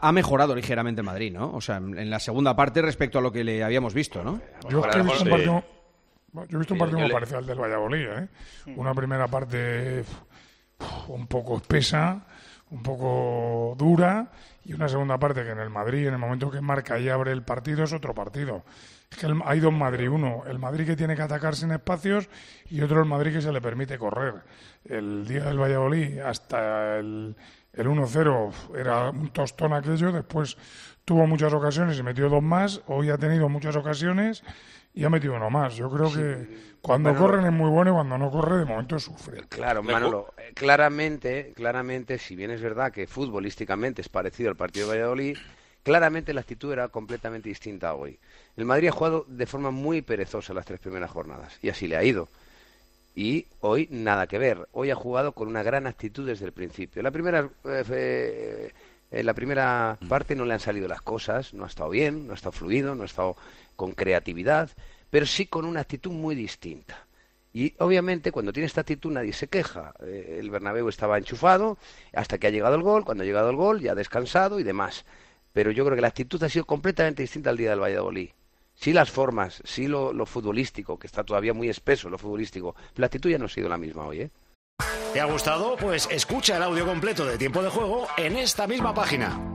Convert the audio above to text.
ha mejorado ligeramente Madrid, ¿no? O sea, en la segunda parte respecto a lo que le habíamos visto, ¿no? Yo he visto un partido muy parecido al del Valladolid, ¿eh? Una primera parte un poco espesa, un poco dura, y una segunda parte que en el Madrid, en el momento que marca y abre el partido, es otro partido. Es que hay dos Madrid, uno, el Madrid que tiene que atacar sin espacios y otro el Madrid que se le permite correr. El día del Valladolid hasta el 1-0 era un tostón aquello, después tuvo muchas ocasiones y metió dos más, hoy ha tenido muchas ocasiones y ha metido uno más. Yo creo que cuando corren es muy bueno y cuando no corre de momento sufre. Claro, Manolo, claramente, si bien es verdad que futbolísticamente es parecido al partido de Valladolid, claramente la actitud era completamente distinta hoy. El Madrid ha jugado de forma muy perezosa las 3 primeras jornadas y así le ha ido. Y hoy nada que ver. Hoy ha jugado con una gran actitud desde el principio. En la primera parte no le han salido las cosas, no ha estado bien, no ha estado fluido, no ha estado con creatividad, pero sí con una actitud muy distinta. Y obviamente cuando tiene esta actitud nadie se queja. El Bernabéu estaba enchufado hasta que ha llegado el gol, cuando ha llegado el gol ya ha descansado y demás. Pero yo creo que la actitud ha sido completamente distinta al día del Valladolid. Sí las formas, sí lo futbolístico, que está todavía muy espeso lo futbolístico, pero la actitud ya no ha sido la misma hoy, ¿eh? ¿Te ha gustado? Pues escucha el audio completo de Tiempo de Juego en esta misma página.